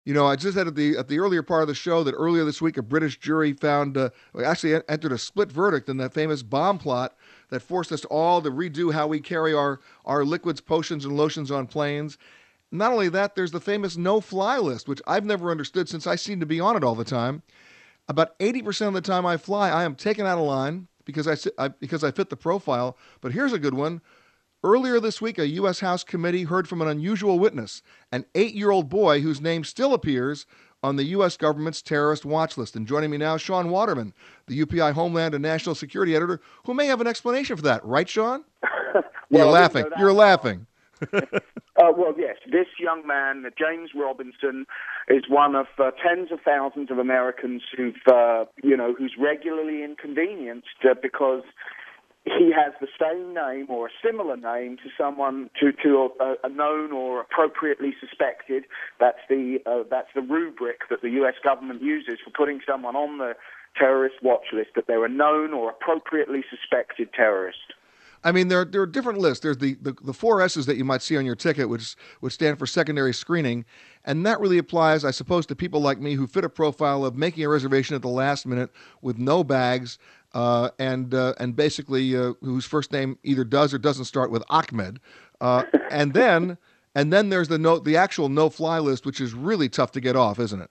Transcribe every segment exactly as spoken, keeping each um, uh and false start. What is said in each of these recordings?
You know, I just said at the at the earlier part of the show that earlier this week a British jury found uh, actually en- entered a split verdict in that famous bomb plot that forced us all to redo how we carry our our liquids, potions, and lotions on planes. Not only that, there's the famous no-fly list, which I've never understood since I seem to be on it all the time. About eighty percent of the time I fly, I am taken out of line because I, I because I fit the profile. But here's a good one. Earlier this week, a U S. House committee heard from an unusual witness, an eight year old boy whose name still appears on the U S government's terrorist watch list. And joining me now, Sean Waterman, the U P I Homeland and National Security Editor, who may have an explanation for that. Right, Sean? You're Well, I didn't laughing. go that You're far. laughing. Uh, well, yes, this young man, James Robinson, is one of uh, tens of thousands of Americans who've, uh, you know, who's regularly inconvenienced uh, because he has the same name or a similar name to someone to to a, a known or appropriately suspected. That's the uh, that's the rubric that the U S government uses for putting someone on the terrorist watch list, that they're a known or appropriately suspected terrorist. I mean, there, there are different lists. There's the, the, the four S's that you might see on your ticket, which which stand for secondary screening, and that really applies, I suppose, to people like me who fit a profile of making a reservation at the last minute with no bags, uh, and uh, and basically uh, whose first name either does or doesn't start with Ahmed, uh, and then and then there's the no the actual no fly list, which is really tough to get off, isn't it?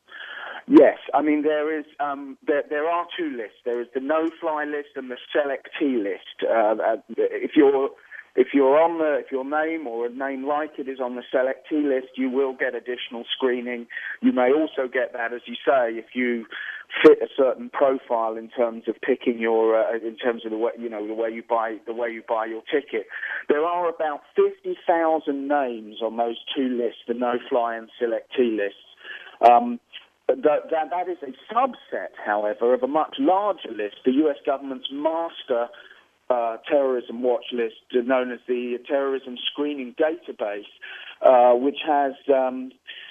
Yes, I mean there is um, there there are two lists. There is the no-fly list and the selectee list. Uh, uh, if you're if you're on the if your name or a name like it is on the selectee list, you will get additional screening. You may also get that, as you say, if you fit a certain profile in terms of picking your uh, in terms of the way you know the way you buy the way you buy your ticket. There are about fifty thousand names on those two lists, the no-fly and selectee lists. Um, That, that, that is a subset, however, of a much larger list, the U S government's master uh, terrorism watch list, known as the Terrorism Screening Database, uh, which has um,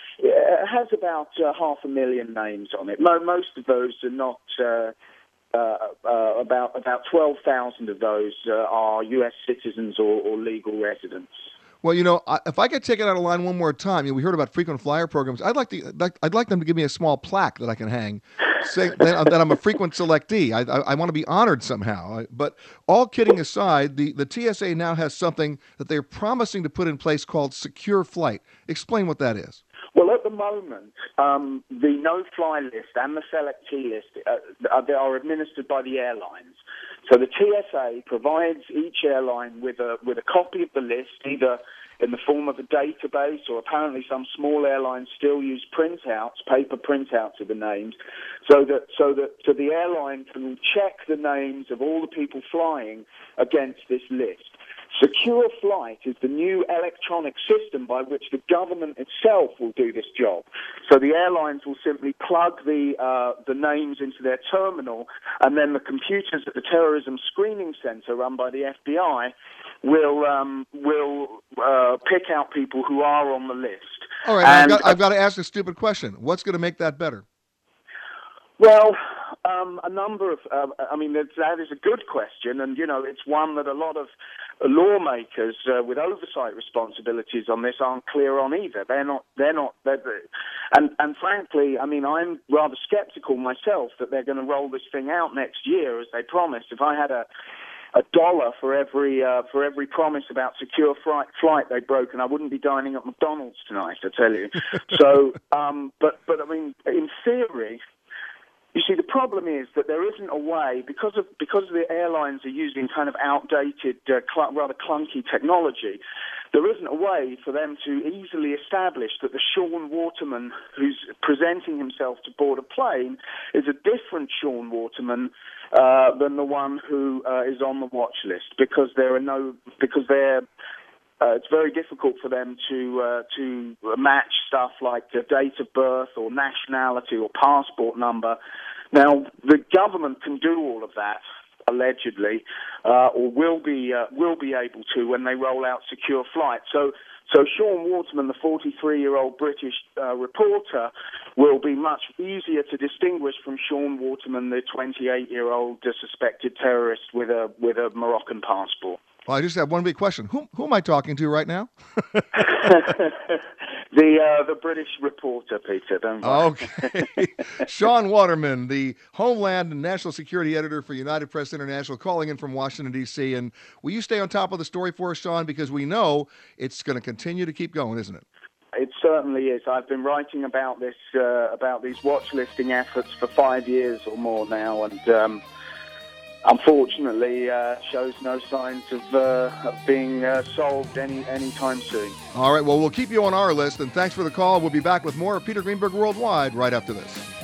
has about uh, half a million names on it. Most of those are not. Uh, uh, uh, about about twelve thousand of those uh, are U S citizens or, or legal residents. Well, you know, I, if I get taken out of line one more time, you know, we heard about frequent flyer programs. I'd like to, like, I'd like them to give me a small plaque that I can hang, saying that, that I'm a frequent selectee. I, I, I want to be honored somehow. But all kidding aside, the, the T S A now has something that they're promising to put in place called Secure Flight. Explain what that is. Well, at the moment, um, the no-fly list and the selectee list uh, they are administered by the airlines. So the T S A provides each airline with a with a copy of the list, either in the form of a database, or apparently some small airlines still use printouts, paper printouts of the names, so that so that so the airline can check the names of all the people flying against this list. Secure Flight is the new electronic system by which the government itself will do this job. So the airlines will simply plug the uh, the names into their terminal, and then the computers at the Terrorism Screening Center, run by the F B I, will um, will uh, pick out people who are on the list. All right, now I've And got uh, I've got to ask a stupid question. What's going to make that better? Well, um, a number of, uh, I mean, that, that is a good question, and, you know, it's one that a lot of lawmakers uh, with oversight responsibilities on this aren't clear on either. They're not, they're not, they're, and, and frankly, I mean, I'm rather skeptical myself that they're going to roll this thing out next year, as they promised. If I had a a dollar for every uh, for every promise about secure flight, flight they'd broken, I wouldn't be dining at McDonald's tonight, I tell you. So, um, but but I mean, in theory, you see, the problem is that there isn't a way, because of because the airlines are using kind of outdated, uh, cl- rather clunky technology, there isn't a way for them to easily establish that the Sean Waterman who's presenting himself to board a plane is a different Sean Waterman uh, than the one who uh, is on the watch list, because there are no, because they're Uh, it's very difficult for them to uh, to match stuff like the date of birth or nationality or passport number. Now, the government can do all of that, allegedly, uh, or will be uh, will be able to when they roll out Secure Flight. So, so Sean Waterman, the forty-three-year-old British uh, reporter, will be much easier to distinguish from Sean Waterman, the twenty-eight-year-old uh, suspected terrorist with a with a Moroccan passport. Well, I just have one big question. Who, who am I talking to right now? The uh, the British reporter, Peter. Don't worry. Okay. Sean Waterman, the Homeland and National Security Editor for United Press International, calling in from Washington, D C. And will you stay on top of the story for us, Sean? Because we know it's going to continue to keep going, isn't it? It certainly is. I've been writing about this, uh, about these watch listing efforts for five years or more now, and um, unfortunately uh, shows no signs of, uh, of being uh, solved any anytime soon. All right, well, we'll keep you on our list, and thanks for the call. We'll be back with more of Peter Greenberg Worldwide right after this.